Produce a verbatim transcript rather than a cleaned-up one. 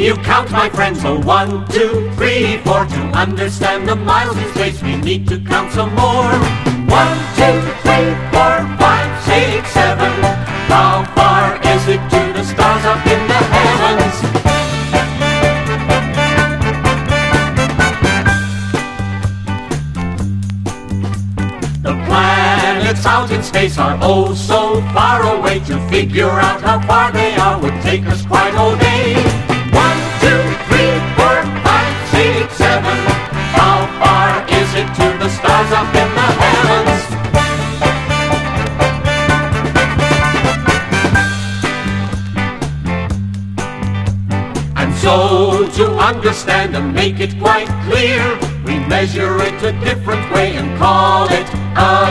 You count, my friends, oh one, two, three, four. To understand the miles in space, we need to count some more. One, two, three, four, five, six, seven. How far is it to the stars up in the heavens? The planets out in space are oh so far away. To figure out how far they are would take us quite all day. One, two, three, four, five, six, seven. How far is it to the stars up in the heavens? And so, to understand and make it quite clear, we measure it a different way and call it a